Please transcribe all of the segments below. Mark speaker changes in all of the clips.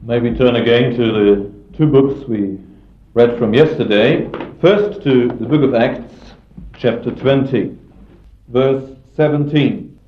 Speaker 1: Maybe turn again to the two books we read from yesterday. First to the book of Acts, chapter 20, verse 17.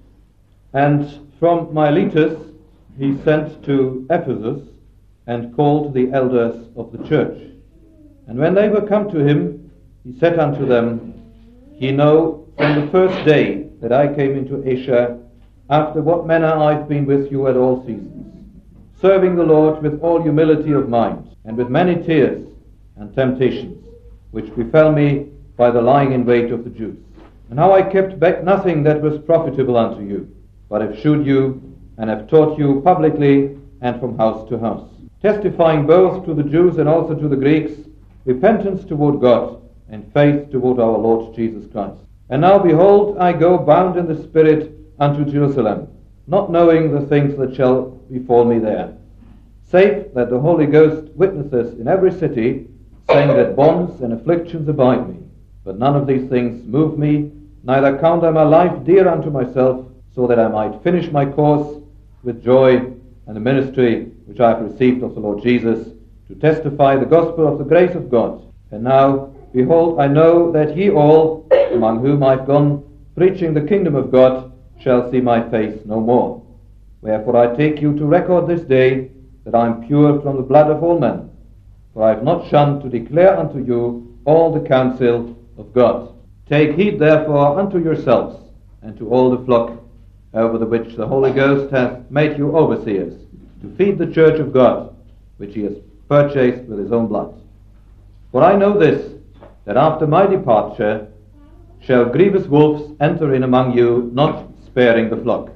Speaker 1: And from Miletus he sent to Ephesus and called the elders of the church. And when they were come to him, he said unto them, Ye know from the first day that I came into Asia, after what manner I've been with you at all seasons, serving the Lord with all humility of mind, and with many tears and temptations, which befell me by the lying in wait of the Jews. And how I kept back nothing that was profitable unto you, but have shewed you and have taught you publicly and from house to house, testifying both to the Jews and also to the Greeks, repentance toward God and faith toward our Lord Jesus Christ. And now behold, I go bound in the Spirit unto Jerusalem, not knowing the things that shall befall me there, save that the Holy Ghost witnesseth in every city, saying that bonds and afflictions abide me. But none of these things move me, neither count I my life dear unto myself, so that I might finish my course with joy and the ministry which I have received of the Lord Jesus, to testify the gospel of the grace of God. And now, behold, I know that ye all, among whom I have gone, preaching the kingdom of God, shall see my face no more. Wherefore I take you to record this day, that I am pure from the blood of all men. For I have not shunned to declare unto you all the counsel of God. Take heed therefore unto yourselves, and to all the flock, over the which the Holy Ghost hath made you overseers, to feed the church of God, which he has purchased with his own blood. For I know this, that after my departure shall grievous wolves enter in among you, not sparing the flock.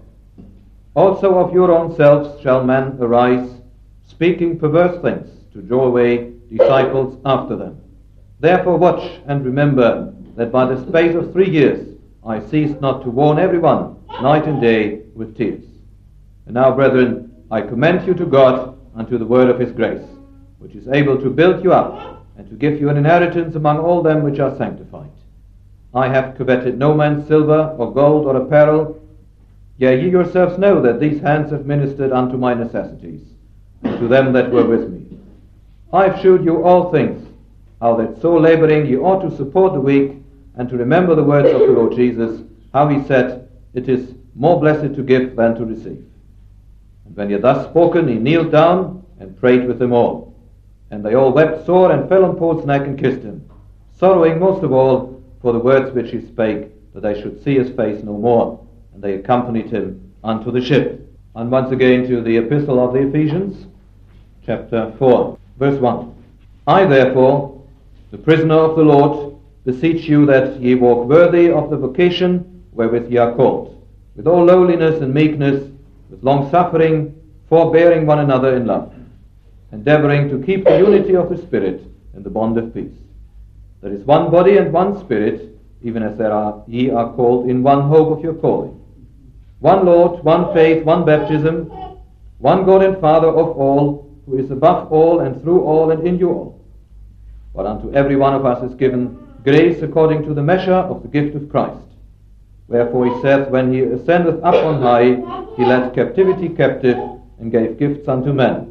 Speaker 1: Also of your own selves shall men arise, speaking perverse things, to draw away disciples after them. Therefore watch and remember that by the space of 3 years I ceased not to warn every one, night and day, with tears. And now, brethren, I commend you to God unto the word of his grace, which is able to build you up, and to give you an inheritance among all them which are sanctified. I have coveted no man's silver, or gold, or apparel. Yea, ye yourselves know that these hands have ministered unto my necessities, and to them that were with me. I have shewed you all things, how that so labouring ye ought to support the weak, and to remember the words of the Lord Jesus, how he said, It is more blessed to give than to receive. And when he had thus spoken, he kneeled down and prayed with them all. And they all wept sore, and fell on Paul's neck and kissed him, sorrowing most of all for the words which he spake, that they should see his face no more. And they accompanied him unto the ship. And once again to the epistle of the Ephesians, chapter 4, verse 1. I therefore, the prisoner of the Lord, beseech you that ye walk worthy of the vocation wherewith ye are called, with all lowliness and meekness, with long-suffering, forbearing one another in love, endeavouring to keep the unity of the Spirit in the bond of peace. There is one body and one Spirit, even as ye are called in one hope of your calling. One Lord, one faith, one baptism, one God and Father of all, who is above all and through all and in you all. But unto every one of us is given grace according to the measure of the gift of Christ. Wherefore he saith, When he ascendeth up on high, he led captivity captive, and gave gifts unto men.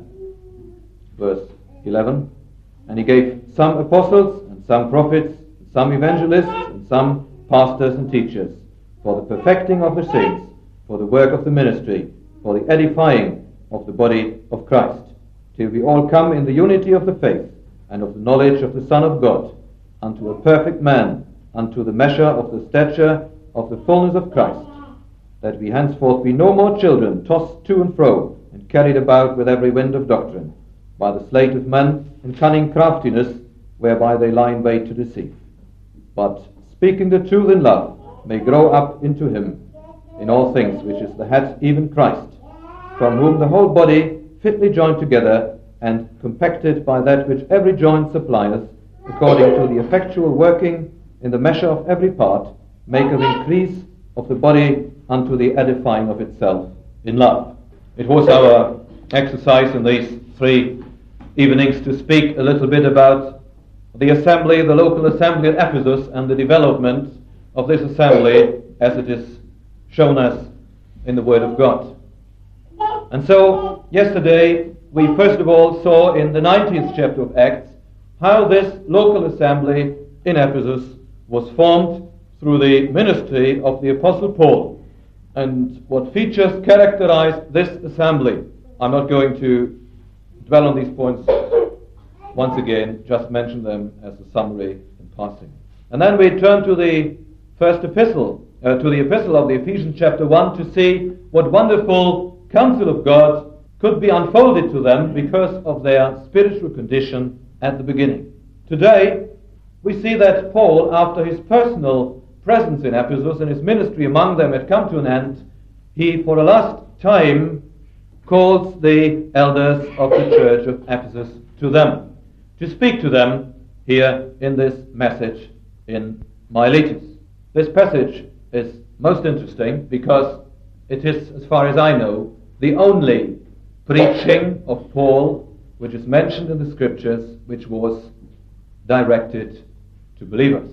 Speaker 1: Verse 11. And he gave some apostles, and some prophets, and some evangelists, and some pastors and teachers, for the perfecting of the saints, for the work of the ministry, for the edifying of the body of Christ, till we all come in the unity of the faith, and of the knowledge of the Son of God, unto a perfect man, unto the measure of the stature of the fullness of Christ, that we henceforth be no more children, tossed to and fro, and carried about with every wind of doctrine, by the sleight of men and cunning craftiness, whereby they lie in wait to deceive. But, speaking the truth in love, may grow up into him in all things, which is the head, even Christ, from whom the whole body, fitly joined together, and compacted by that which every joint supplieth, according to the effectual working in the measure of every part, maketh increase of the body unto the edifying of itself in love. It was our exercise in these 3 evenings to speak a little bit about the assembly, the local assembly at Ephesus, and the development of this assembly as it is shown us in the Word of God. And so, yesterday we first of all saw in the 19th chapter of Acts how this local assembly in Ephesus was formed through the ministry of the Apostle Paul, and what features characterized this assembly. I'm not going to dwell on these points once again, just mention them as a summary in passing. And then we turn to the first epistle, to the epistle of the Ephesians chapter 1, to see what wonderful counsel of God could be unfolded to them because of their spiritual condition at the beginning. Today, we see that Paul, after his personal presence in Ephesus and his ministry among them had come to an end, he, for the last time, calls the elders of the church of Ephesus to them, to speak to them here in this message in Miletus. This passage is most interesting because it is, as far as I know, the only preaching of Paul which is mentioned in the scriptures which was directed to believers.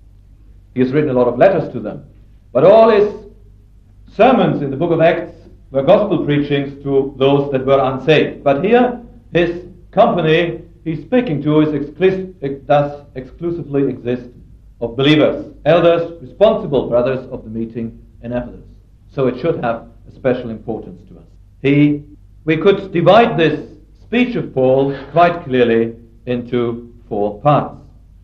Speaker 1: He has written a lot of letters to them, but all his sermons in the book of Acts were gospel preachings to those that were unsaved. But here, his company he's speaking to does exclusively exist of believers, elders, responsible brothers of the meeting in Ephesus. So it should have a special importance to us. We could divide this speech of Paul quite clearly into 4 parts.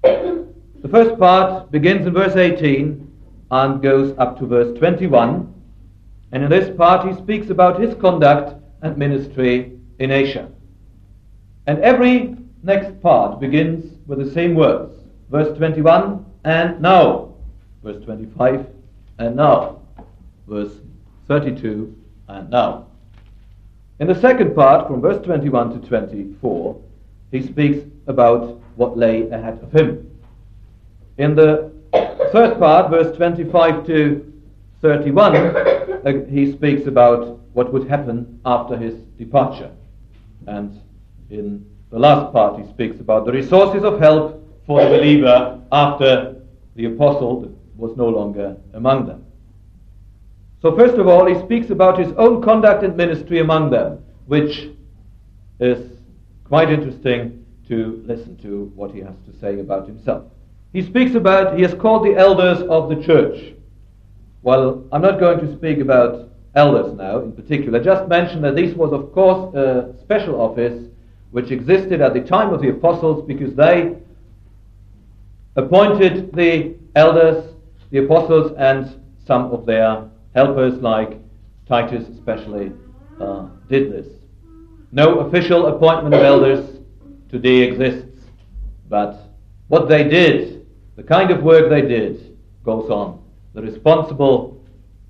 Speaker 1: The first part begins in verse 18 and goes up to verse 21. And in this part he speaks about his conduct and ministry in Asia. And every next part begins with the same words. Verse 21, and now. Verse 25, and now. Verse 32, and now. In the second part, from verse 21 to 24, he speaks about what lay ahead of him. In the third part, verse 25 to 31, he speaks about what would happen after his departure. And in the last part, he speaks about the resources of help for the believer after the apostle was no longer among them. So first of all, he speaks about his own conduct and ministry among them, which is quite interesting to listen to what he has to say about himself. He has called the elders of the church. Well, I'm not going to speak about elders now in particular. Just mention that this was, of course, a special office which existed at the time of the apostles because they appointed the elders, the apostles, and some of their helpers, like Titus especially, did this. No official appointment of elders today exists, but what they did, the kind of work they did, goes on. The responsible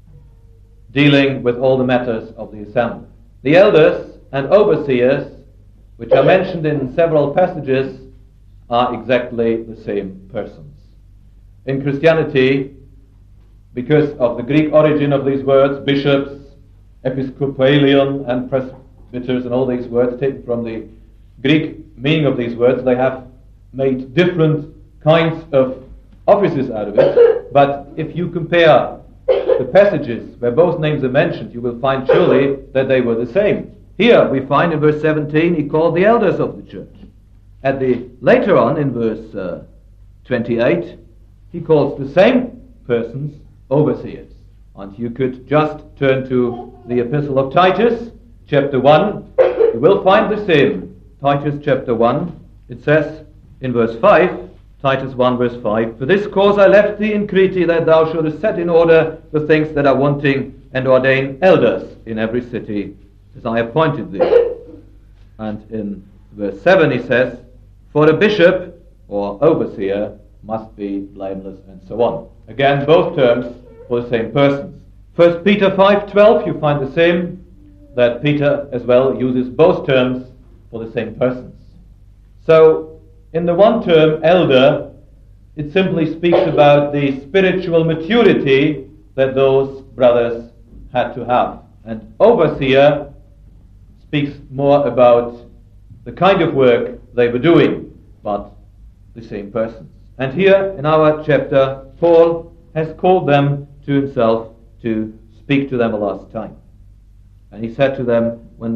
Speaker 1: dealing with all the matters of the assembly. The elders and overseers, which are mentioned in several passages, are exactly the same persons. In Christianity, because of the Greek origin of these words, bishops, episcopalian, and presbyters, and all these words taken from the Greek meaning of these words, they have made different kinds of offices out of it. But if you compare the passages where both names are mentioned, you will find surely that they were the same. Here we find in verse 17 he called the elders of the church. Later on in verse 28 he calls the same persons overseers. And you could just turn to the epistle of Titus, chapter 1. You will find the same. Titus chapter 1, it says in verse 5, Titus 1 verse 5, for this cause I left thee in Crete, that thou shouldest set in order the things that are wanting, and ordain elders in every city, as I appointed thee. And in verse 7 he says, for a bishop or overseer must be blameless, and so on. Again, both terms for the same persons. 1 Peter 5:12, you find the same, that Peter as well uses both terms for the same persons. So, in the one term, elder, it simply speaks about the spiritual maturity that those brothers had to have. And overseer speaks more about the kind of work they were doing, but the same persons. And here in our chapter, Paul has called them to himself to speak to them a last time. And he said to them, when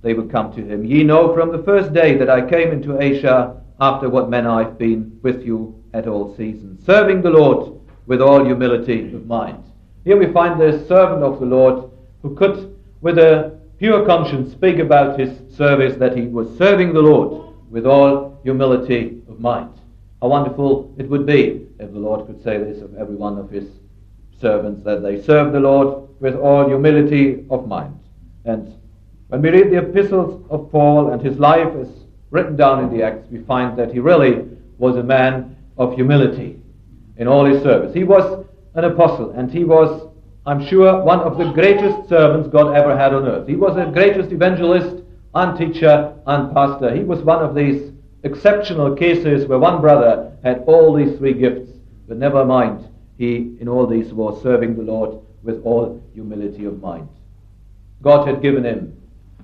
Speaker 1: they will come to him. Ye know from the first day that I came into Asia, after what manner I've been with you at all seasons, serving the Lord with all humility of mind. Here we find this servant of the Lord who could, with a pure conscience, speak about his service, that he was serving the Lord with all humility of mind. How wonderful it would be if the Lord could say this of every one of his servants, that they serve the Lord with all humility of mind. And when we read the epistles of Paul and his life is written down in the Acts, we find that he really was a man of humility in all his service. He was an apostle, and he was, I'm sure, one of the greatest servants God ever had on earth. He was the greatest evangelist and teacher and pastor. He was one of these exceptional cases where one brother had all these three gifts, but never mind, he in all these was serving the Lord with all humility of mind. God had given him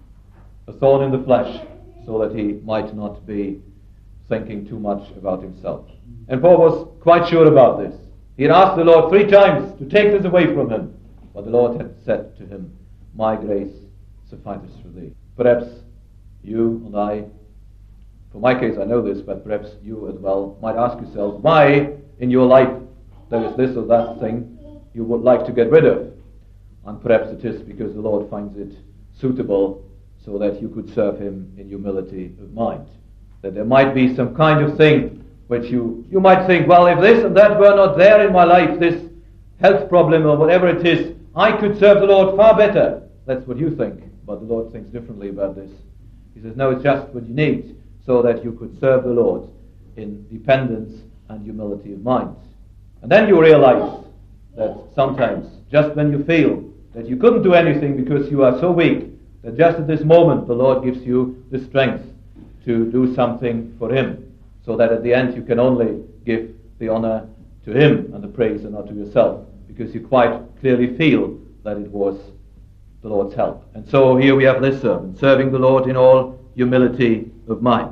Speaker 1: a thorn in the flesh so that he might not be thinking too much about himself. And Paul was quite sure about this. He had asked the Lord 3 times to take this away from him, but the Lord had said to him, my grace suffices for thee. Perhaps you and I, for my case I know this, but perhaps you as well might ask yourself why in your life there is this or that thing you would like to get rid of. And perhaps it is because the Lord finds it suitable so that you could serve him in humility of mind. That there might be some kind of thing which you might think, well, if this and that were not there in my life, this health problem or whatever it is, I could serve the Lord far better. That's what you think, but the Lord thinks differently about this. He says, no, it's just what you need so that you could serve the Lord in dependence and humility of mind. And then you realize that sometimes, just when you feel that you couldn't do anything because you are so weak, that just at this moment the Lord gives you the strength to do something for him, so that at the end you can only give the honor to him and the praise and not to yourself, because you quite clearly feel that it was the Lord's help. And so here we have this servant, serving the Lord in all humility of mind.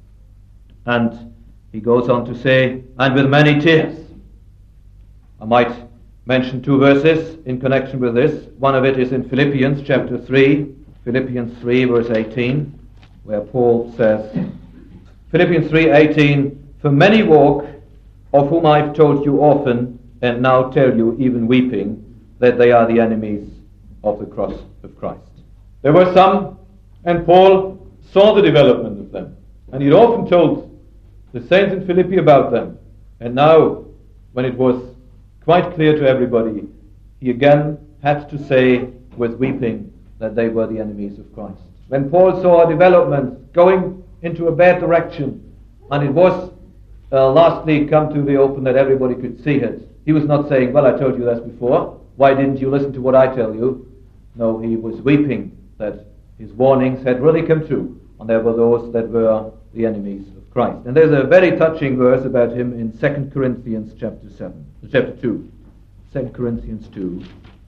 Speaker 1: And he goes on to say, and with many tears. I might mention 2 verses in connection with this. One of it is in Philippians chapter 3, Philippians 3 verse 18, where Paul says, Philippians 3:18, for many walk, of whom I've told you often, and now tell you, even weeping, that they are the enemies of the cross of Christ. There were some, and Paul saw the development of them, and he'd often told the saints in Philippi about them. And now, when it was quite clear to everybody, he again had to say with weeping that they were the enemies of Christ. When Paul saw a development going into a bad direction, and it was lastly come to the open that everybody could see it, he was not saying, well, I told you this before, why didn't you listen to what I tell you? No, he was weeping that his warnings had really come true, and there were those that were the enemies of Christ. And there's a very touching verse about him in 2 Corinthians chapter 2. 2 Corinthians 2.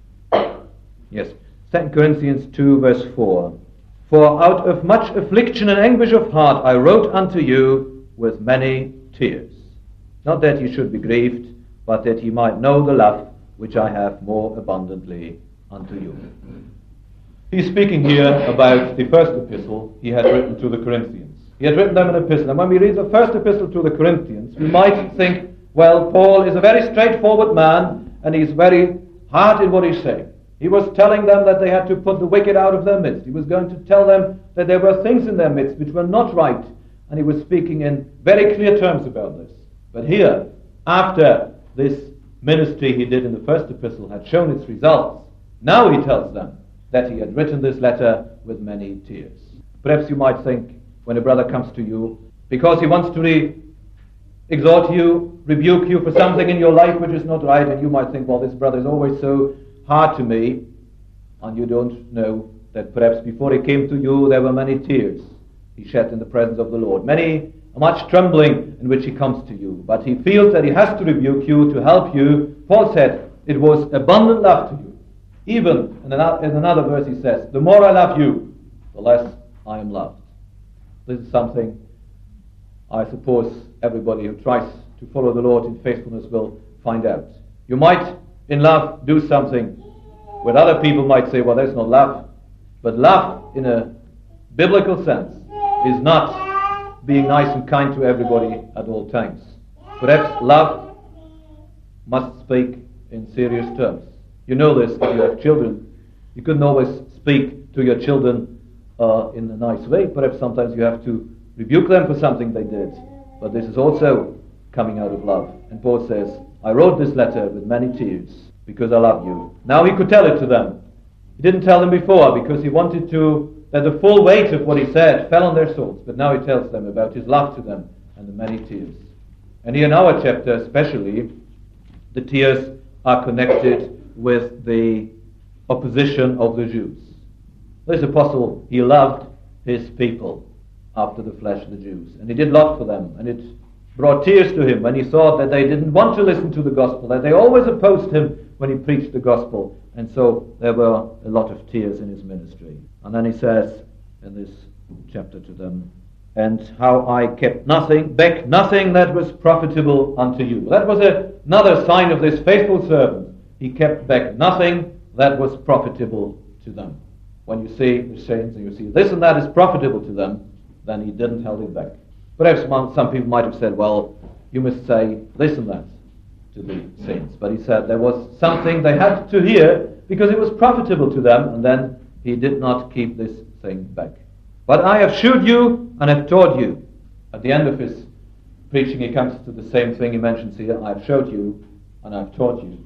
Speaker 1: Yes, 2 Corinthians 2 verse 4. For out of much affliction and anguish of heart I wrote unto you with many tears. Not that ye should be grieved, but that ye might know the love which I have more abundantly unto you. He's speaking here about the first epistle he had written to the Corinthians. He had written them an epistle. And when we read the first epistle to the Corinthians, we might think, well, Paul is a very straightforward man, and he's very hard in what he's saying. He was telling them that they had to put the wicked out of their midst. He was going to tell them that there were things in their midst which were not right, and he was speaking in very clear terms about this. But here, after this ministry he did in the first epistle had shown its results, now he tells them that he had written this letter with many tears. Perhaps you might think, when a brother comes to you, because he wants to exhort you, rebuke you for something in your life which is not right, and you might think, well, this brother is always so hard to me, and you don't know that perhaps before he came to you there were many tears he shed in the presence of the Lord, much trembling in which he comes to you, but he feels that he has to rebuke you, to help you. Paul said it was abundant love to you. Even in another verse he says, the more I love you, the less I am loved. This is something I suppose everybody who tries to follow the Lord in faithfulness will find out. You might in love do something where other people might say, well, that's not love. But love in a biblical sense, is not being nice and kind to everybody at all times. Perhaps love must speak in serious terms. You know this if you have children. You couldn't always speak to your children in a nice way. Perhaps sometimes you have to rebuke them for something they did. But this is also coming out of love. And Paul says, I wrote this letter with many tears because I love you. Now he could tell it to them. He didn't tell them before because he wanted that the full weight of what he said fell on their souls. But now he tells them about his love to them and the many tears. And here in our chapter especially, the tears are connected with the opposition of the Jews. This apostle, he loved his people after the flesh, the Jews. And he did a lot for them. And it brought tears to him when he saw that they didn't want to listen to the gospel, that they always opposed him when he preached the gospel. And so there were a lot of tears in his ministry. And then he says in this chapter to them, and how I kept back nothing that was profitable unto you. That was another sign of this faithful servant. He kept back nothing that was profitable to them. When you see the saints and you see this and that is profitable to them, then he didn't hold it back. Perhaps some people might have said, well, you must say this and that to the saints. But he said there was something they had to hear because it was profitable to them, and then he did not keep this thing back. But I have shewed you and have taught you. At the end of his preaching he comes to the same thing he mentions here. I have showed you and I have taught you.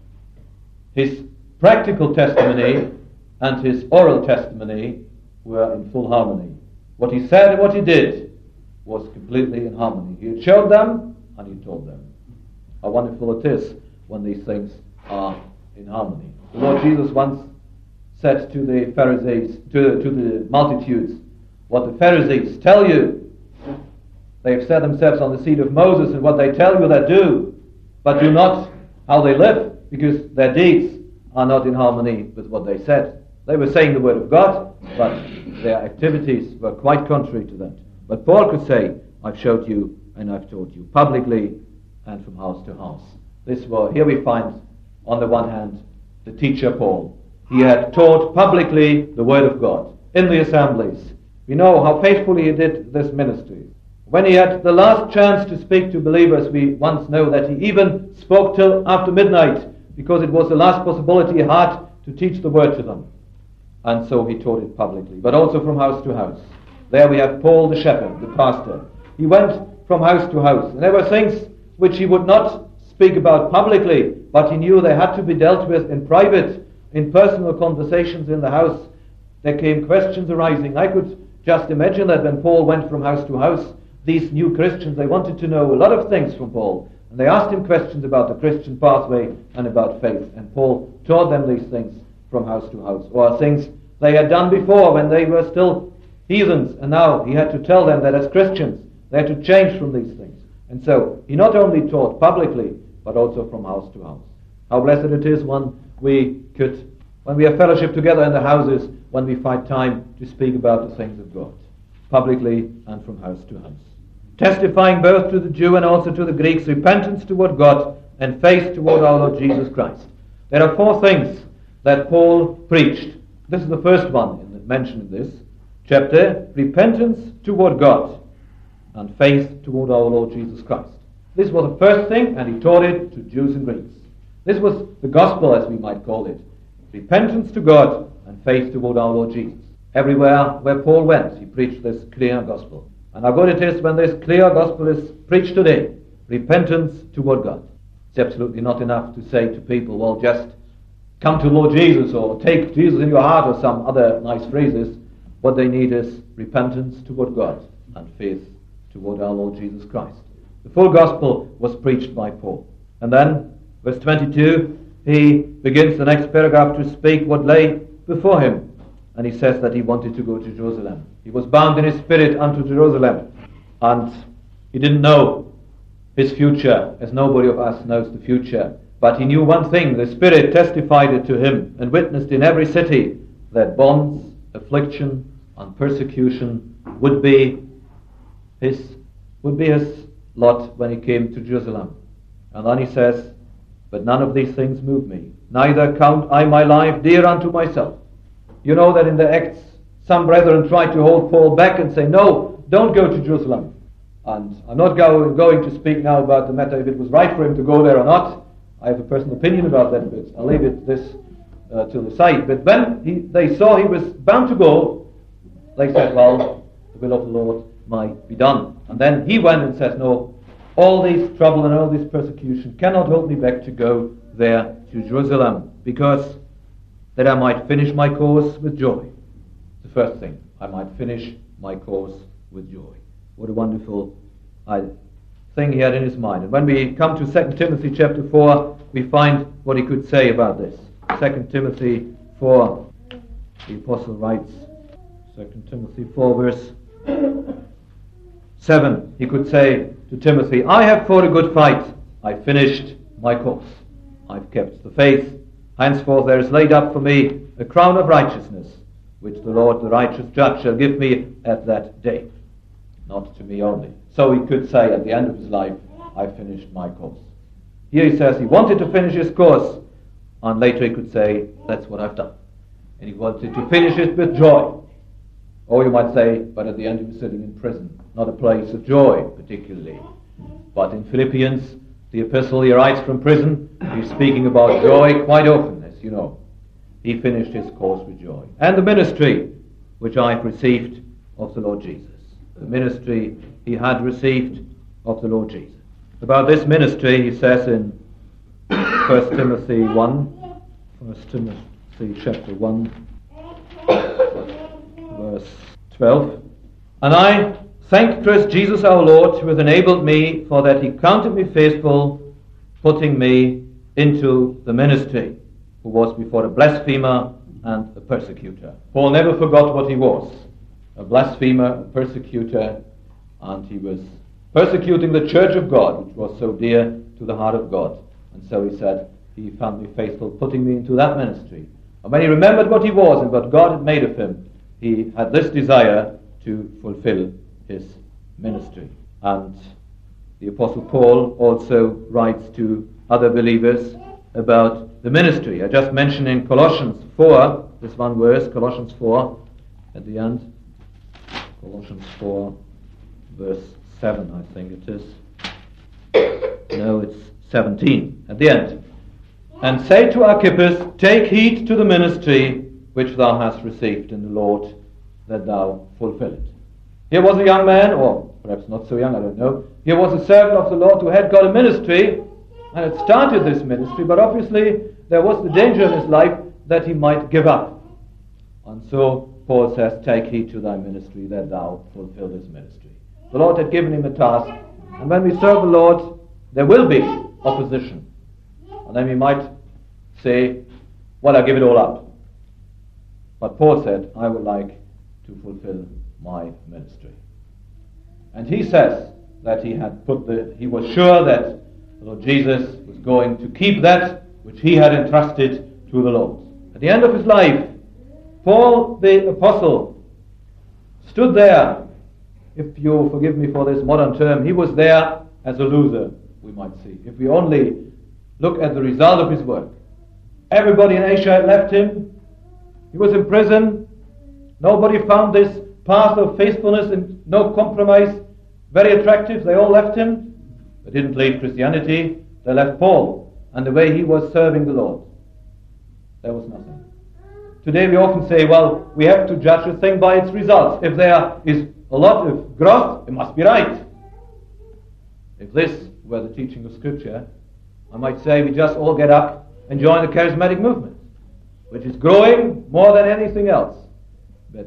Speaker 1: His practical testimony and his oral testimony were in full harmony. What he said and what he did was completely in harmony. He had showed them and he told them. How wonderful it is when these things are in harmony. The Lord Jesus once said to the Pharisees, to the multitudes, what the Pharisees tell you, they have set themselves on the seat of Moses, and what they tell you they do, but do not how they live, because their deeds are not in harmony with what they said. They were saying the word of God, but their activities were quite contrary to that. But Paul could say, I've showed you and I've taught you, publicly and from house to house. Here we find, on the one hand, the teacher Paul. He had taught publicly the word of God in the assemblies. We know how faithfully he did this ministry. When he had the last chance to speak to believers, we once know that he even spoke till after midnight, because it was the last possibility he had to teach the word to them. And so he taught it publicly, but also from house to house. There we have Paul the shepherd, the pastor. He went from house to house. And there were things which he would not speak about publicly, but he knew they had to be dealt with in private, in personal conversations in the house. There came questions arising. I could just imagine that when Paul went from house to house, these new Christians, they wanted to know a lot of things from Paul. And they asked him questions about the Christian pathway and about faith. And Paul taught them these things from house to house, or things they had done before when they were still heathens. And now he had to tell them that as Christians, they had to change from these things. And so he not only taught publicly, but also from house to house. How blessed it is when we have fellowship together in the houses, when we find time to speak about the things of God, publicly and from house to house. Testifying both to the Jew and also to the Greeks, repentance toward God and faith toward our Lord Jesus Christ. There are 4 things that Paul preached. This is the first one mentioned in this chapter: repentance toward God and faith toward our Lord Jesus Christ. This was the first thing, and he taught it to Jews and Greeks. This was the gospel, as we might call it. Repentance to God and faith toward our Lord Jesus. Everywhere where Paul went, he preached this clear gospel. And how good it is when this clear gospel is preached today. Repentance toward God. It's absolutely not enough to say to people, well, just come to Lord Jesus, or take Jesus in your heart, or some other nice phrases. What they need is repentance toward God and faith toward our Lord Jesus Christ. The full gospel was preached by Paul. And then, verse 22, he begins the next paragraph to speak what lay before him. And he says that he wanted to go to Jerusalem. He was bound in his spirit unto Jerusalem. And he didn't know his future, as nobody of us knows the future. But he knew one thing: the Spirit testified it to him and witnessed in every city that bonds, affliction, and persecution would be his lot when he came to Jerusalem. And then he says, but none of these things move me, neither count I my life dear unto myself. You know that in the Acts some brethren tried to hold Paul back and say, no, don't go to Jerusalem. And I'm not going to speak now about the matter if it was right for him to go there or not. I have a personal opinion about that, but I'll leave this to the side. But when they saw he was bound to go, they said, well, the will of the Lord might be done. And then he went and said, no, all this trouble and all this persecution cannot hold me back to go there to Jerusalem, because that I might finish my course with joy. The first thing, I might finish my course with joy. What a wonderful thing he had in his mind. And when we come to 2 Timothy chapter 4, we find what he could say about this. 2 Timothy 4, the apostle writes, 2 Timothy 4 verse 7, he could say to Timothy, I have fought a good fight, I finished my course, I've kept the faith, henceforth there is laid up for me a crown of righteousness, which the Lord, the righteous judge, shall give me at that day. Not to me only. So he could say at the end of his life, I finished my course. Here he says he wanted to finish his course, and later he could say, that's what I've done. And he wanted to finish it with joy. Or you might say, but at the end he was sitting in prison, not a place of joy particularly. But in Philippians, the epistle he writes from prison, he's speaking about joy quite often, as you know. He finished his course with joy. And the ministry which I have received of the Lord Jesus. The ministry he had received of the Lord Jesus. About this ministry he says in 1 Timothy chapter 1, verse 12. And I thank Christ Jesus our Lord, who hath enabled me, for that he counted me faithful, putting me into the ministry, who was before a blasphemer and a persecutor. Paul never forgot what he was. A blasphemer, a persecutor, and he was persecuting the church of God, which was so dear to the heart of God. And so he said, he found me faithful, putting me into that ministry. And when he remembered what he was and what God had made of him, he had this desire to fulfill his ministry. And the Apostle Paul also writes to other believers about the ministry. I just mentioned in Colossians 4, this one verse, Colossians 4, at the end. Colossians 4, verse 7, I think it is. No, it's 17, at the end. And say to Archippus, take heed to the ministry which thou hast received in the Lord, that thou fulfill it. Here was a young man, or perhaps not so young, I don't know. Here was a servant of the Lord who had got a ministry, and had started this ministry, but obviously there was the danger in his life that he might give up. And so Paul says, take heed to thy ministry, that thou fulfill this ministry. The Lord had given him a task, and when we serve the Lord, there will be opposition. And then we might say, well, I give it all up. But Paul said, I would like to fulfill my ministry. And he says that he was sure that the Lord Jesus was going to keep that which he had entrusted to the Lord. At the end of his life, Paul the apostle stood there, if you forgive me for this modern term, he was there as a loser, we might see. If we only look at the result of his work. Everybody in Asia had left him. He was in prison. Nobody found this path of faithfulness and no compromise very attractive. They all left him. They didn't leave Christianity. They left Paul and the way he was serving the Lord. There was nothing. Today we often say, well, we have to judge a thing by its results. If there is a lot of growth, it must be right. If this were the teaching of Scripture, I might say we just all get up and join the charismatic movement, which is growing more than anything else. But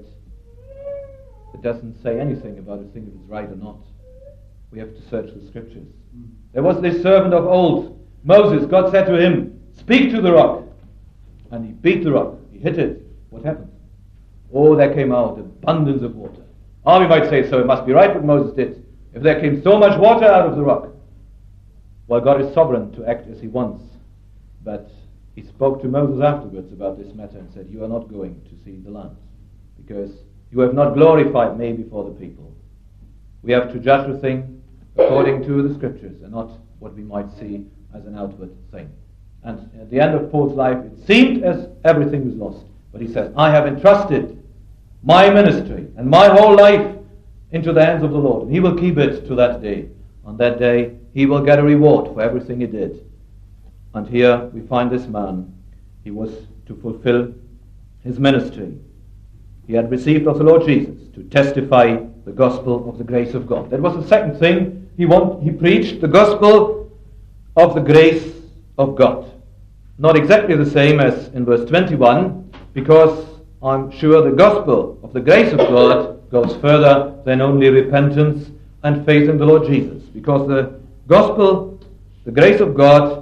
Speaker 1: it doesn't say anything about a thing if it's right or not. We have to search the Scriptures. There was this servant of old, Moses. God said to him, speak to the rock. And he beat the rock. He hit it. What happened? Oh, there came out abundance of water. Oh, we might say so. It must be right what Moses did. If there came so much water out of the rock. Well, God is sovereign to act as he wants. But he spoke to Moses afterwards about this matter and said, you are not going to see the land, because you have not glorified me before the people. We have to judge a thing according to the Scriptures and not what we might see as an outward thing. And at the end of Paul's life, it seemed as everything was lost. But he says, I have entrusted my ministry and my whole life into the hands of the Lord. And he will keep it to that day. On that day, he will get a reward for everything he did. And here we find this man. He was to fulfill his ministry. He had received of the Lord Jesus to testify the gospel of the grace of God. That was the second thing he preached, the gospel of the grace of God. Not exactly the same as in verse 21, because I'm sure the gospel of the grace of God goes further than only repentance and faith in the Lord Jesus. Because the gospel, the grace of God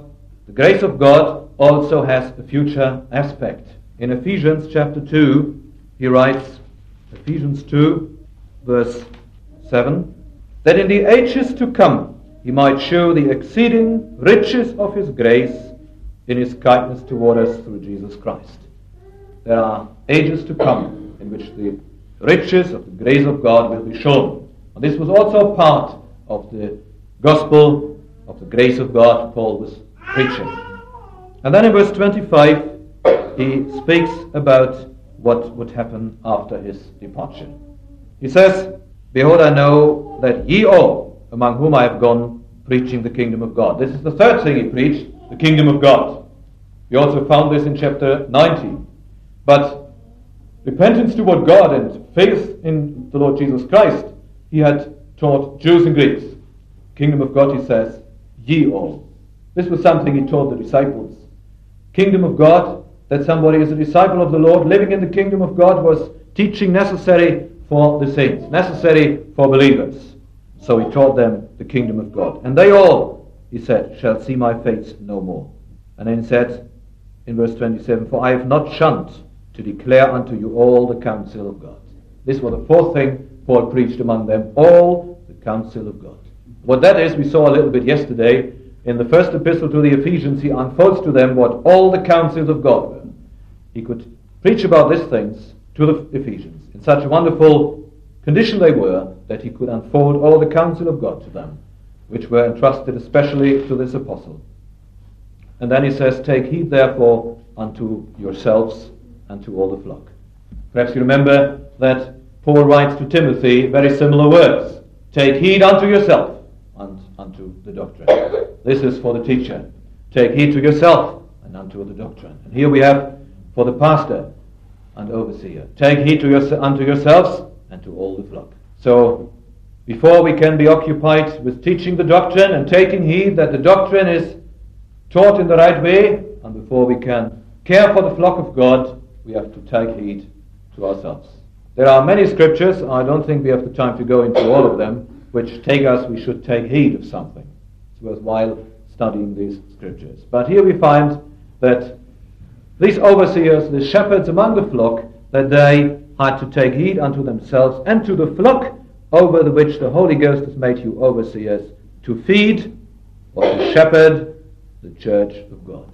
Speaker 1: also has a future aspect. In Ephesians chapter 2, he writes, Ephesians 2, verse 7, that in the ages to come he might show the exceeding riches of his grace in his kindness toward us through Jesus Christ. There are ages to come in which the riches of the grace of God will be shown. And this was also part of the gospel of the grace of God Paul was preaching. And then in verse 25, he speaks about what would happen after his departure. He says, behold, I know that ye all, among whom I have gone, preaching the kingdom of God. This is the third thing he preached, the kingdom of God. We also found this in chapter 19. But repentance toward God and faith in the Lord Jesus Christ, he had taught Jews and Greeks. Kingdom of God, he says, ye all. This was something he taught the disciples. Kingdom of God, that somebody is a disciple of the Lord, living in the kingdom of God, was teaching necessary for the saints, necessary for believers. So he taught them the kingdom of God. And they all, he said, shall see my face no more. And then he said in verse 27, for I have not shunned to declare unto you all the counsel of God. This was the fourth thing Paul preached among them, all the counsel of God. What that is, we saw a little bit yesterday. In the first epistle to the Ephesians, he unfolds to them what all the counsels of God were. He could preach about these things to the Ephesians. In such a wonderful condition they were, that he could unfold all the counsel of God to them, which were entrusted especially to this apostle. And then he says, take heed therefore unto yourselves and to all the flock. Perhaps you remember that Paul writes to Timothy very similar words. Take heed unto yourself and unto the doctrine. This is for the teacher. Take heed to yourself and unto the doctrine. And here we have for the pastor and overseer. Take heed to unto yourselves and to all the flock. So, before we can be occupied with teaching the doctrine and taking heed that the doctrine is taught in the right way, and before we can care for the flock of God, we have to take heed to ourselves. There are many scriptures, I don't think we have the time to go into all of them, which take us, we should take heed of something. It's worthwhile studying these scriptures. But here we find that these overseers, the shepherds among the flock, that they had to take heed unto themselves and to the flock over the which the Holy Ghost has made you overseers, to feed or to shepherd the church of God.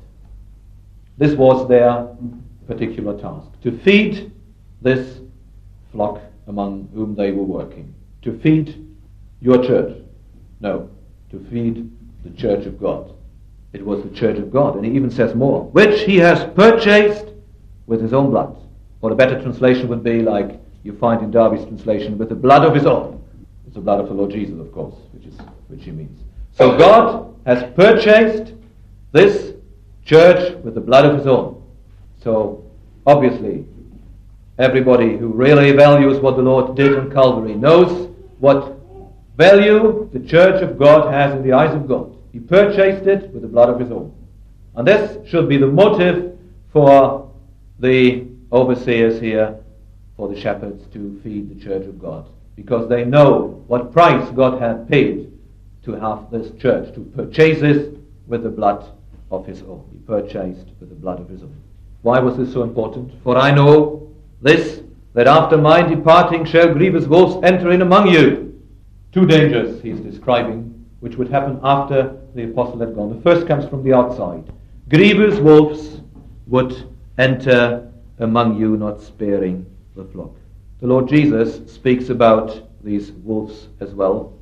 Speaker 1: This was their particular task, to feed this flock among whom they were working. To feed your church. No, to feed the church of God. It was the church of God, and he even says more, which he has purchased with his own blood. Or a better translation would be like you find in Darby's translation, with the blood of his own. It's the blood of the Lord Jesus, of course, which he means. So God has purchased this church with the blood of his own. So obviously, everybody who really values what the Lord did on Calvary knows what value the church of God has in the eyes of God. He purchased it with the blood of his own. And this should be the motive for the overseers here, for the shepherds, to feed the church of God. Because they know what price God had paid to have this church, to purchase this with the blood of his own. He purchased with the blood of his own. Why was this so important? For I know this, that after my departing shall grievous wolves enter in among you. Two dangers he is describing, which would happen after the apostle had gone. The first comes from the outside. Grievous wolves would enter among you, not sparing the flock. The Lord Jesus speaks about these wolves as well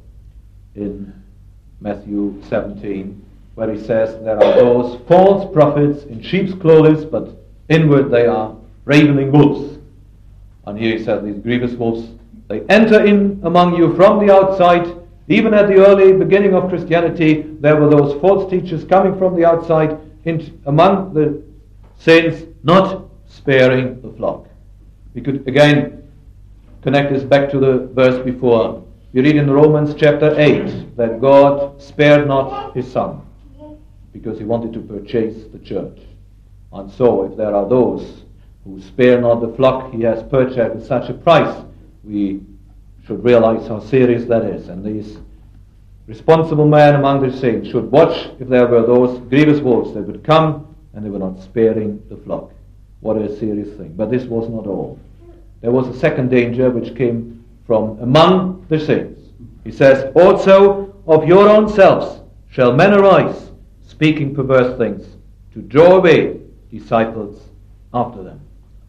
Speaker 1: in Matthew 17, where he says there are those false prophets in sheep's clothing, but inward they are ravening wolves. And here he said, these grievous wolves, they enter in among you from the outside. Even at the early beginning of Christianity, there were those false teachers coming from the outside among the saints, not sparing the flock. We could again connect this back to the verse before. We read in Romans chapter 8 that God spared not his Son because he wanted to purchase the church. And so if there are those who spare not the flock he has purchased with such a price, we should realize how serious that is. And these responsible men among the saints should watch if there were those grievous wolves that would come and they were not sparing the flock. What a serious thing. But this was not all. There was a second danger which came from among the saints. He says, also of your own selves shall men arise, speaking perverse things, to draw away disciples after them.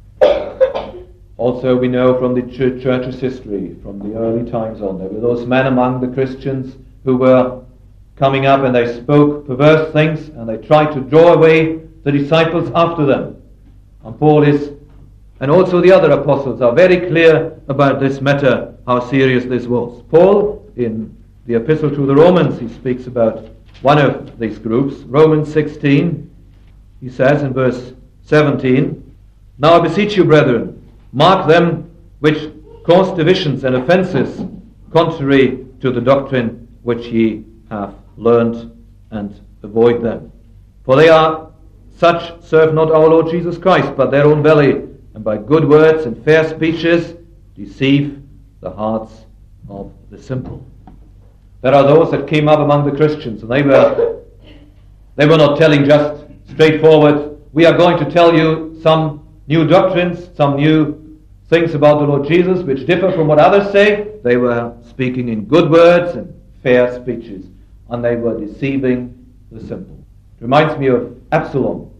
Speaker 1: Also we know from the church's history, from the early times on, there were those men among the Christians who were coming up and they spoke perverse things and they tried to draw away the disciples after them. And Paul and also the other apostles are very clear about this matter, how serious this was. Paul, in the epistle to the Romans, he speaks about one of these groups. Romans 16, he says in verse 17, now I beseech you, brethren, mark them which cause divisions and offences, contrary to the doctrine which ye have learned, and avoid them. For they are such serve not our Lord Jesus Christ, but their own belly, and by good words and fair speeches deceive the hearts of the simple. There are those that came up among the Christians, and they were not telling just straightforward, we are going to tell you some new doctrines, some new things about the Lord Jesus which differ from what others say. They were speaking in good words and fair speeches, and they were deceiving the simple. It reminds me of Absalom.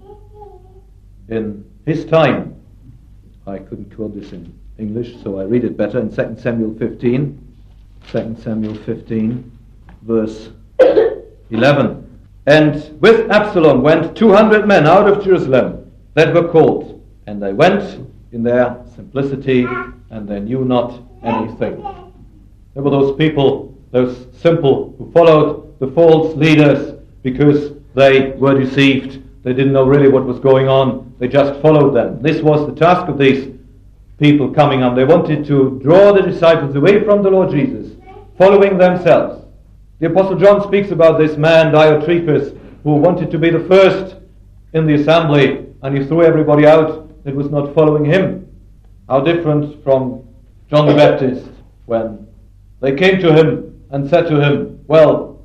Speaker 1: In his time, I couldn't quote this in English, so I read it better in 2 Samuel 15. 2 Samuel 15, verse 11. And with Absalom went 200 men out of Jerusalem that were called, and they went in their simplicity, and they knew not anything. There were those people, those simple, who followed the false leaders because they were deceived. They didn't know really what was going on. They just followed them. This was the task of these people coming on. They wanted to draw the disciples away from the Lord Jesus, following themselves. The Apostle John speaks about this man, Diotrephes, who wanted to be the first in the assembly, and he threw everybody out that was not following him. How different from John the Baptist, when they came to him and said to him, well,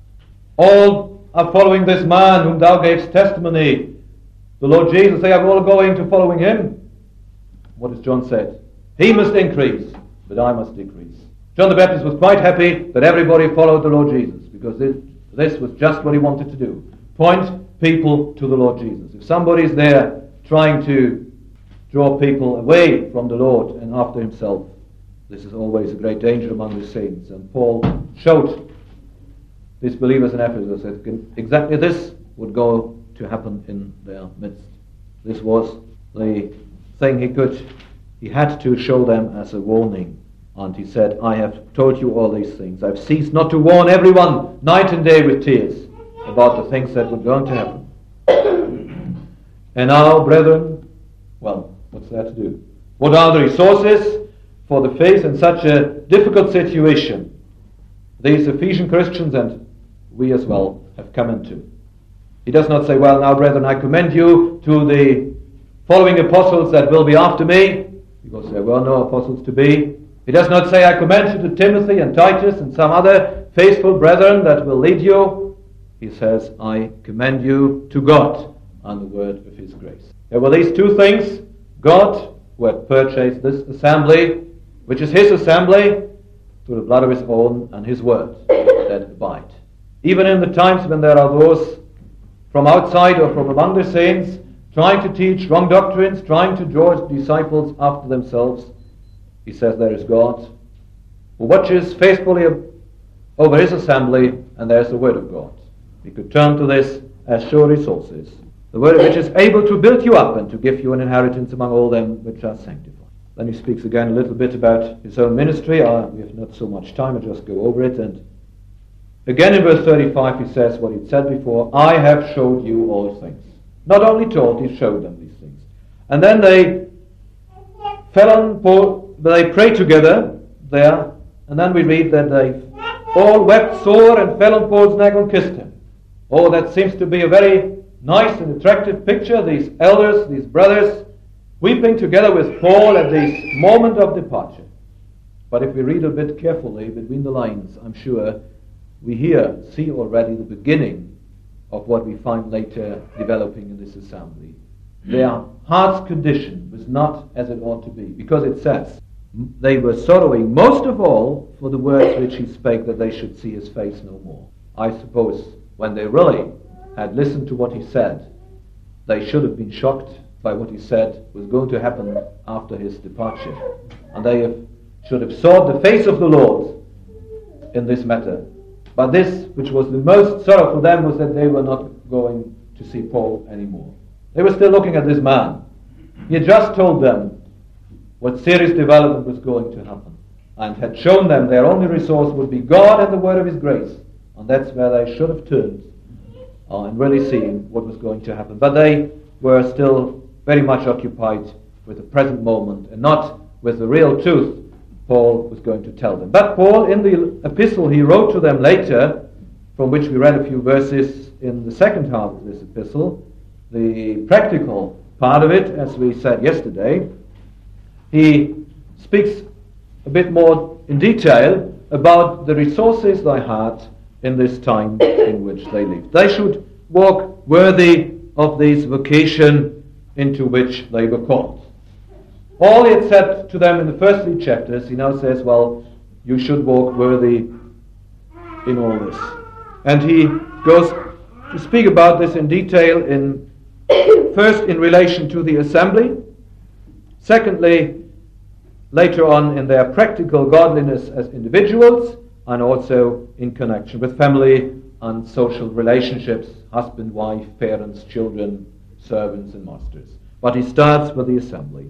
Speaker 1: all are following this man whom thou gavest testimony, the Lord Jesus. They are all going to following him. What has John said? He must increase, but I must decrease. John the Baptist was quite happy that everybody followed the Lord Jesus, because this was just what he wanted to do. Point people to the Lord Jesus. If somebody's there trying to draw people away from the Lord and after himself, this is always a great danger among the saints. And Paul showed these believers in Ephesus that exactly this would go to happen in their midst. This was the thing he had to show them as a warning. And he said, I have told you all these things. I've ceased not to warn everyone night and day with tears about the things that were going to happen. And now, brethren, well, what's there to do? What are the resources for the faith in such a difficult situation these Ephesian Christians and we as well have come into? He does not say, well, now, brethren, I commend you to the following apostles that will be after me, because there were no apostles to be. He does not say, I commend you to Timothy and Titus and some other faithful brethren that will lead you. He says, I commend you to God and the word of his grace. There were these two things. God, who had purchased this assembly, which is his assembly, through the blood of his own, and his word that abide. Even in the times when there are those from outside or from among the saints trying to teach wrong doctrines, trying to draw disciples after themselves, he says there is God who watches faithfully over his assembly, and there's the word of God. We could turn to this as sure resources. The word which is able to build you up and to give you an inheritance among all them which are sanctified. Then he speaks again a little bit about his own ministry. We have not so much time, I'll just go over it. And again in verse 35 he says what he'd said before, I have showed you all things. Not only told, he showed them these things. And then they fell on Paul, they prayed together there, and then we read that they all wept sore and fell on Paul's neck and kissed him. Oh, that seems to be a very nice and attractive picture, these elders, these brothers, weeping together with Paul at this moment of departure. But if we read a bit carefully between the lines, I'm sure we here see already the beginning of what we find later developing in this assembly. Their heart's condition was not as it ought to be, because it says, they were sorrowing most of all for the words which he spake, that they should see his face no more. I suppose when they really had listened to what he said, they should have been shocked by what he said was going to happen after his departure. And they should have sought the face of the Lord in this matter. But this, which was the most sorrow for them, was that they were not going to see Paul anymore. They were still looking at this man. He had just told them what serious development was going to happen, and had shown them their only resource would be God and the word of his grace. And that's where they should have turned and really seen what was going to happen. But they were still very much occupied with the present moment and not with the real truth Paul was going to tell them. But Paul, in the epistle he wrote to them later, from which we read a few verses in the second half of this epistle, the practical part of it, as we said yesterday, he speaks a bit more in detail about the resources they had in this time in which they lived. They should walk worthy of this vocation into which they were called. All he had said to them in the first 3 chapters, he now says, well, you should walk worthy in all this. And he goes to speak about this in detail first in relation to the assembly, secondly, later on in their practical godliness as individuals, and also in connection with family and social relationships, husband, wife, parents, children, servants and masters. But he starts with the assembly.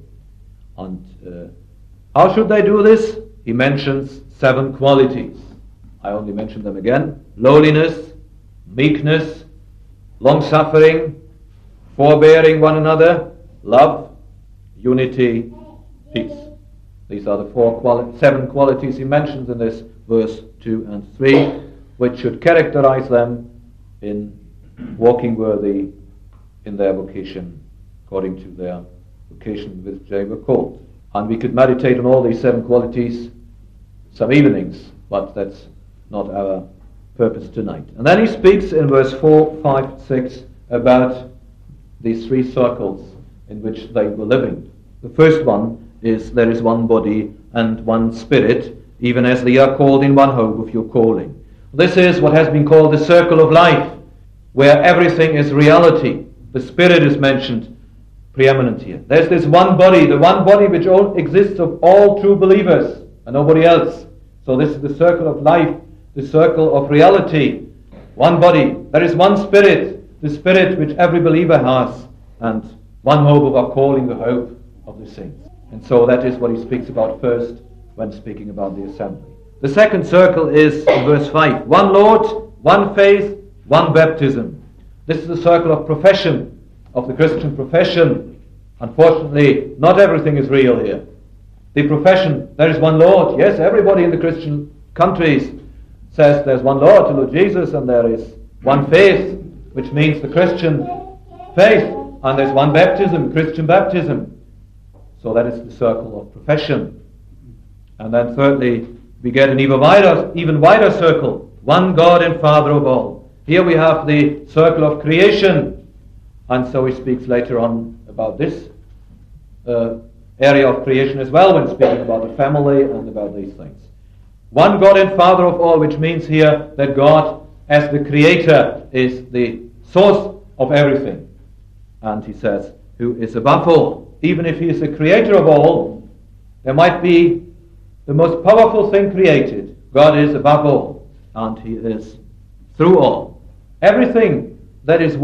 Speaker 1: And how should they do this? He mentions 7 qualities. I only mention them again. Lowliness, meekness, long-suffering, forbearing one another, love, unity, peace. These are the 7 qualities he mentions in this verse 2 and 3, which should characterize them in walking worthy in their vocation, according to their vocation with which they were called. And we could meditate on all these 7 qualities some evenings, but that's not our purpose tonight. And then he speaks in verse 4, 5, 6 about these 3 circles in which they were living. The first one is there is one body and one spirit, even as they are called in one hope of your calling. This is what has been called the circle of life, where everything is reality. The spirit is mentioned preeminent here. There's this one body, the one body which exists of all true believers and nobody else. So this is the circle of life, the circle of reality. One body. There is one spirit, the spirit which every believer has, and one hope of our calling, the hope of the saints. And so that is what he speaks about first when speaking about the assembly. The second circle is in verse 5. One Lord, one faith, one baptism. This is the circle of profession, of the Christian profession. Unfortunately, not everything is real here. The profession, there is one Lord. Yes, everybody in the Christian countries says there's one Lord, the Lord Jesus, and there is one faith, which means the Christian faith, and there's one baptism, Christian baptism. So that is the circle of profession. And then thirdly, we get an even wider circle, one God and Father of all. Here we have the circle of creation, and so he speaks later on about this area of creation as well when speaking about the family and about these things. One God and Father of all, which means here that God as the creator is the source of everything. And he says, who is above all. Even if he is the creator of all, there might be the most powerful thing created. God is above all, and he is through all. Everything that is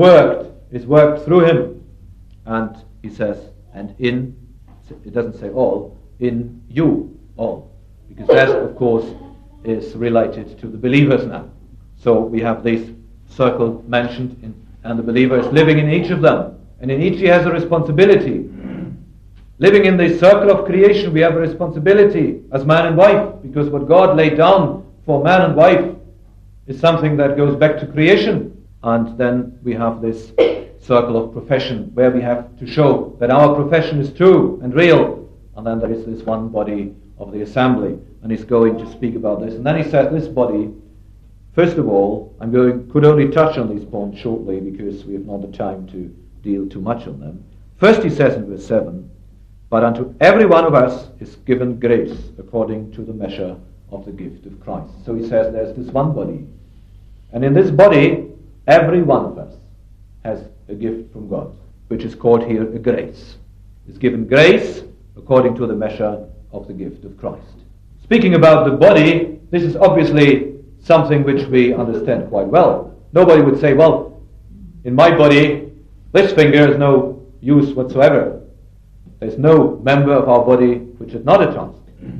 Speaker 1: worked through him. And he says, and in, it doesn't say all, in you all. Because that, of course, is related to the believers now. So we have this circle mentioned, and the believer is living in each of them. And in each he has a responsibility. Living in this circle of creation, we have a responsibility as man and wife, because what God laid down for man and wife is something that goes back to creation. And then we have this circle of profession, where we have to show that our profession is true and real. And then there is this one body of the assembly, and he's going to speak about this. And then he says, this body, first of all, could only touch on these points shortly, because we have not the time to deal too much on them. First he says in verse 7, but unto every one of us is given grace according to the measure of the gift of Christ. So he says there's this one body. And in this body, every one of us has a gift from God, which is called here a grace. Is given grace according to the measure of the gift of Christ. Speaking about the body, this is obviously something which we understand quite well. Nobody would say, well, in my body, this finger has no use whatsoever. There's no member of our body which is not a task.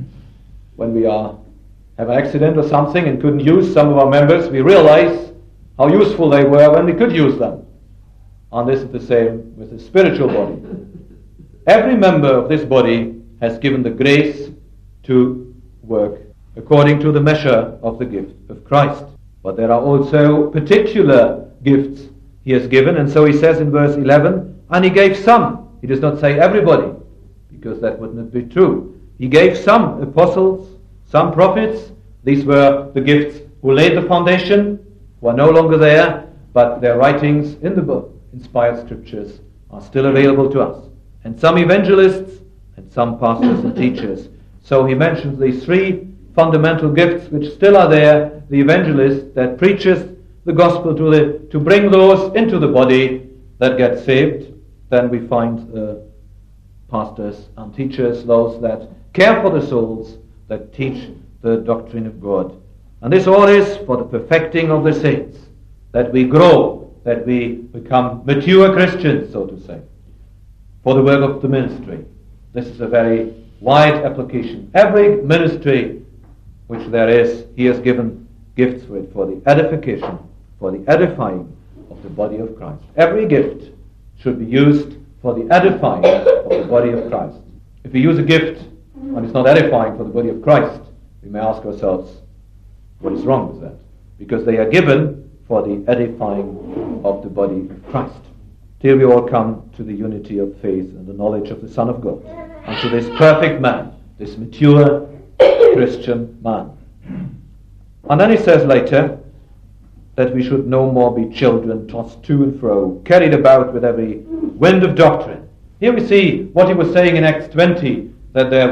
Speaker 1: When we have an accident or something and couldn't use some of our members, we realize how useful they were when we could use them. And this is the same with the spiritual body. Every member of this body has given the grace to work according to the measure of the gift of Christ. But there are also particular gifts he has given, and so he says in verse 11, and he gave some. He does not say everybody, because that would not be true. He gave some apostles, some prophets. These were the gifts who laid the foundation, who are no longer there, but their writings in the book, inspired scriptures, are still available to us. And some evangelists, and some pastors and teachers. So he mentions these three fundamental gifts which still are there. The evangelist that preaches the gospel to bring those into the body that get saved. Then we find pastors and teachers, those that care for the souls, that teach the doctrine of God. And this all is for the perfecting of the saints, that we grow, that we become mature Christians, so to say, for the work of the ministry. This is a very wide application. Every ministry which there is, he has given gifts for it, for the edification, for the edifying of the body of Christ. Every gift should be used for the edifying of the body of Christ. If we use a gift and it's not edifying for the body of Christ, we may ask ourselves, what is wrong with that? Because they are given for the edifying of the body of Christ. Till we all come to the unity of faith and the knowledge of the Son of God, and to this perfect man, this mature Christian man. And then he says later that we should no more be children tossed to and fro, carried about with every wind of doctrine. Here we see what he was saying in Acts 20, that there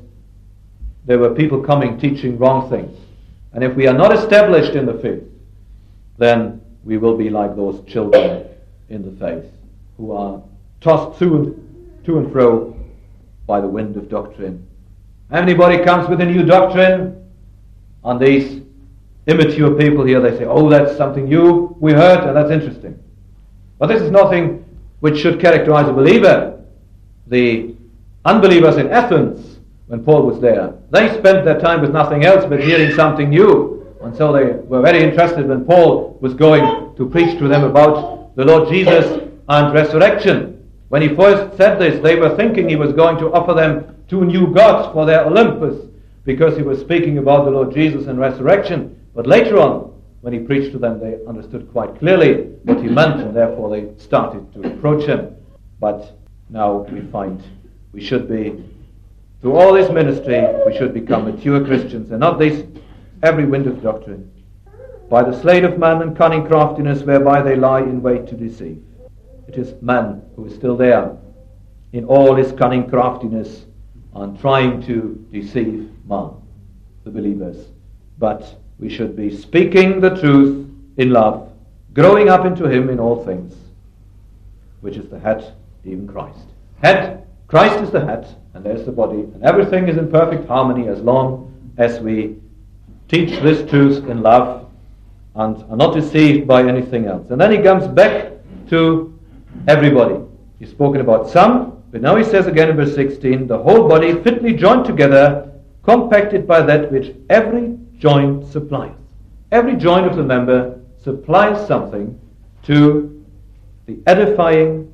Speaker 1: were people coming teaching wrong things. And if we are not established in the faith, then we will be like those children in the faith, who are tossed to and fro by the wind of doctrine. Anybody comes with a new doctrine, and these immature people here, they say, oh, that's something new, we heard, and that's interesting. But this is nothing which should characterize a believer. The unbelievers in Athens, when Paul was there, they spent their time with nothing else but hearing something new. And so they were very interested when Paul was going to preach to them about the Lord Jesus and resurrection. When he first said this, they were thinking he was going to offer them two new gods for their Olympus, because he was speaking about the Lord Jesus and resurrection. But later on, when he preached to them, they understood quite clearly what he meant, and therefore they started to approach him. But now we find we should be, through all this ministry, we should become mature Christians, and not this every wind of doctrine, by the sleight of man and cunning craftiness whereby they lie in wait to deceive. It is man who is still there in all his cunning craftiness and trying to deceive man, the believers. But we should be speaking the truth in love, growing up into him in all things, which is the head, even Christ. Head, Christ is the head, and there's the body, and everything is in perfect harmony as long as we teach this truth in love and are not deceived by anything else. And then he comes back to everybody. He's spoken about some But now he says again in verse 16, the whole body fitly joined together, compacted by that which every joint supplies. Every joint of the member supplies something to the edifying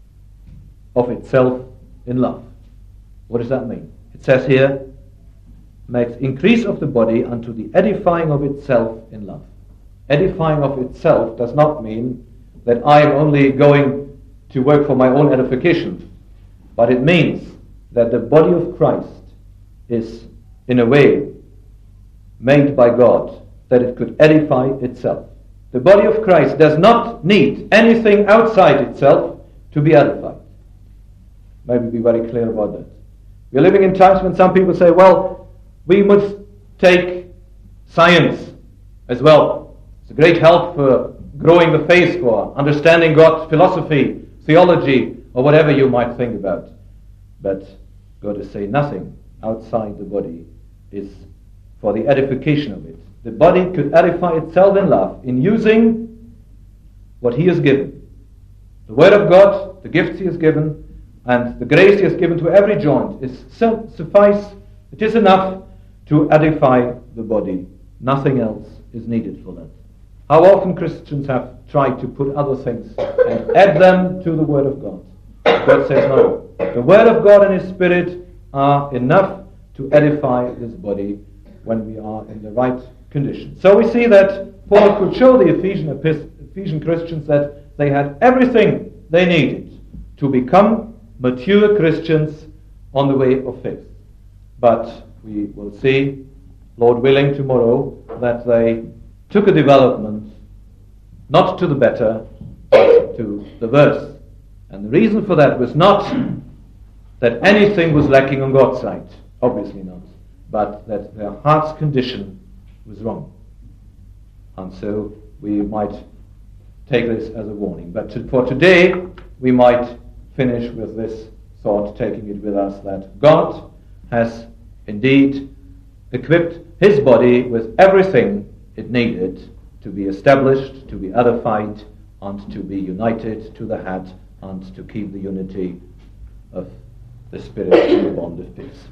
Speaker 1: of itself in love. What does that mean? It says here, makes increase of the body unto the edifying of itself in love. Edifying of itself does not mean that I am only going to work for my own edification, but it means that the body of Christ is, in a way, made by God, that it could edify itself. The body of Christ does not need anything outside itself to be edified. Maybe be very clear about that. We're living in times when some people say, well, we must take science as well. It's a great help for growing the faith, for understanding God's philosophy, theology, or whatever you might think about. But God is saying nothing outside the body is for the edification of it. The body could edify itself in love in using what He has given. The Word of God, the gifts He has given, and the grace He has given to every joint is suffice. It is enough to edify the body. Nothing else is needed for that. How often Christians have tried to put other things and add them to the Word of God. God says no. The Word of God and His Spirit are enough to edify this body when we are in the right condition. So we see that Paul could show the Ephesian Christians that they had everything they needed to become mature Christians on the way of faith. But we will see, Lord willing, tomorrow that they took a development not to the better, but to the worse. And the reason for that was not that anything was lacking on God's side, obviously not, but that their heart's condition was wrong. And so we might take this as a warning. But for today, we might finish with this thought, taking it with us, that God has indeed equipped His body with everything it needed to be established, to be edified, and to be united to the head, and to keep the unity of the Spirit in the bond of peace.